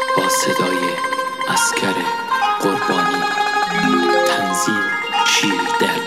با صدای عسکر قربانی. تنظیم شیردل.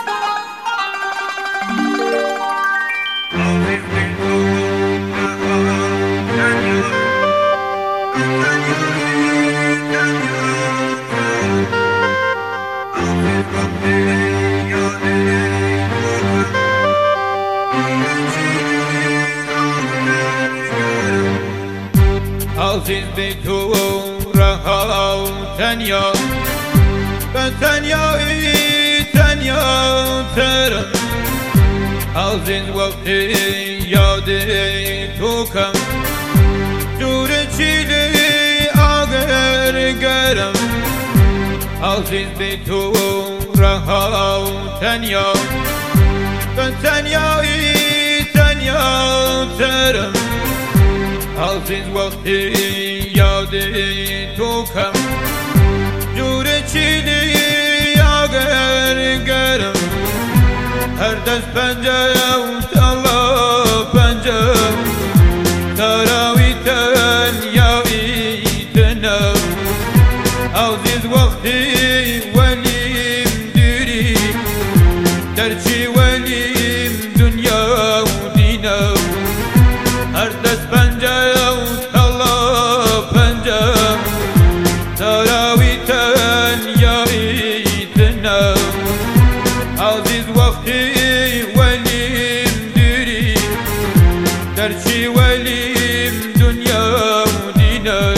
عزیز بی تو رها و تنیا، به تنیایی تنیا ترم. عزیز وقتی یاد تو کم، دور چیلی آگر گرم. عزیز بی تو رها و تنیا، به تنیایی تنیا ترم. عزیز وقتی یاد تو کم، دور چیلی آگر گرم. هر دست پنجه و تلا پنجه، تراوی تنیایی تنم. عزیز وقتی ولیم دیری، درچی ولیم دنیا و دینم. هر دست پنجه و تلا پنجه، تراوی تنیایی تنم. عزیز وقتی ولیم دیری، درچی ولیم دنیا و دینم.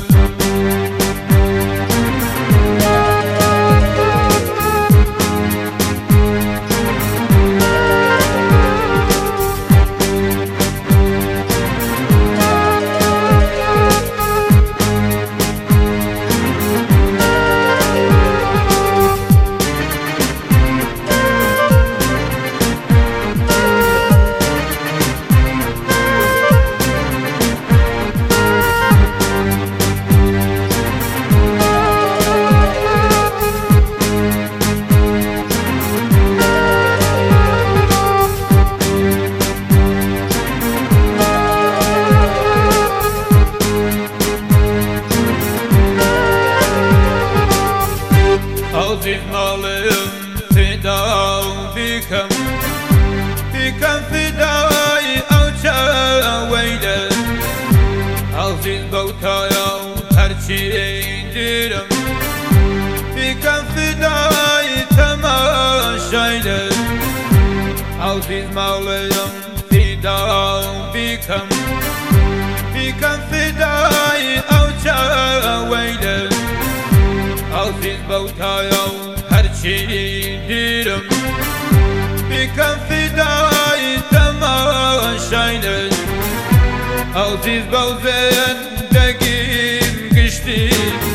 عزیز مالم فدا بکم، بکم فدای او چه ویله. عزیز بوتایا هرچی دیرم، بکم فدای تماشایله. عزیز مالم فدا بکم، بکم فدای او چه ویله. عزیز بوتایا هرچی دیرم، بکم فدای تماشایله. عزیز بو زندگیم گشتی،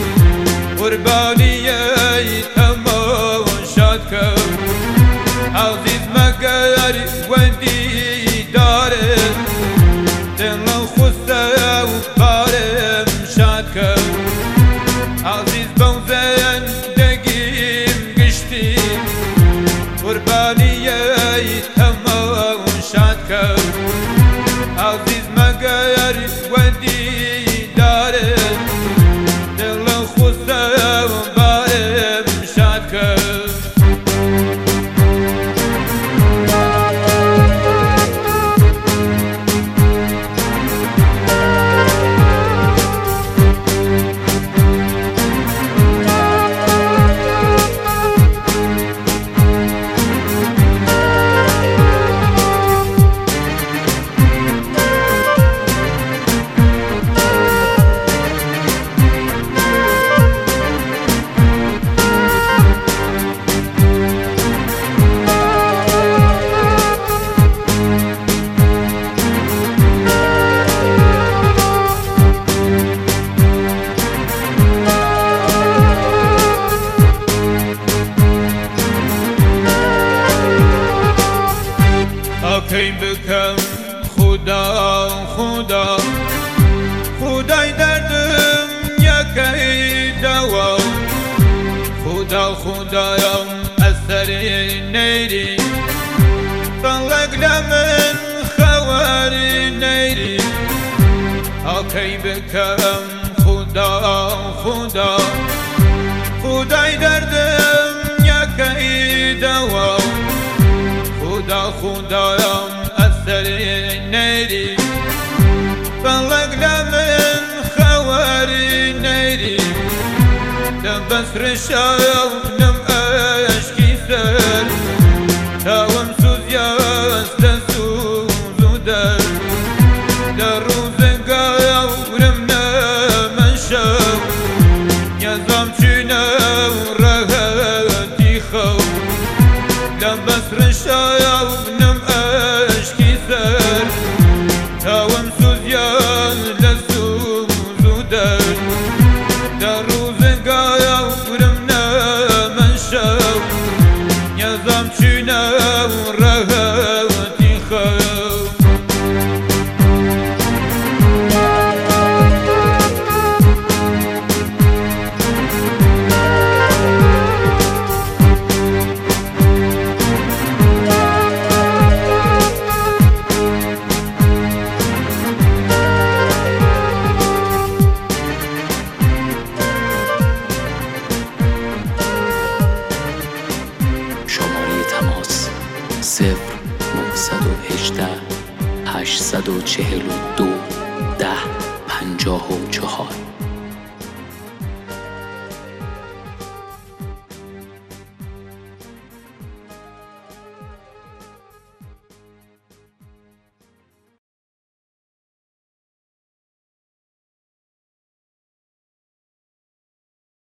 قربانیی تماشات کن. عزیز مگر ودی دارم، دلم خسته و بارم شاد کن. عزیز بو زندگیم گشتی، قربانیی تماشات کن. عزیز مگر ودی دارم، دلم خسته و بارم شاد کن. کی بکم خدا خدا، خدای دردم یکی دوا. خدا خدایم اثر نیری، فلک لمن خواری نیری. کی بکم خدا خدا خدا خدای دردم یکی دوا خدا خدایم اثر نیری فلق لمن خواری نیری لبس رشاونم اشکی سر تاوم سوزیاز لسوزو در در روزگارم نمن شو یزم چینه راحتی خو لبس رشاونم اشکی سر تاوم سوزیاز لسوزو در در روزگارم نمن شو یزم چینه راحتی خو تماس 0918 842 1054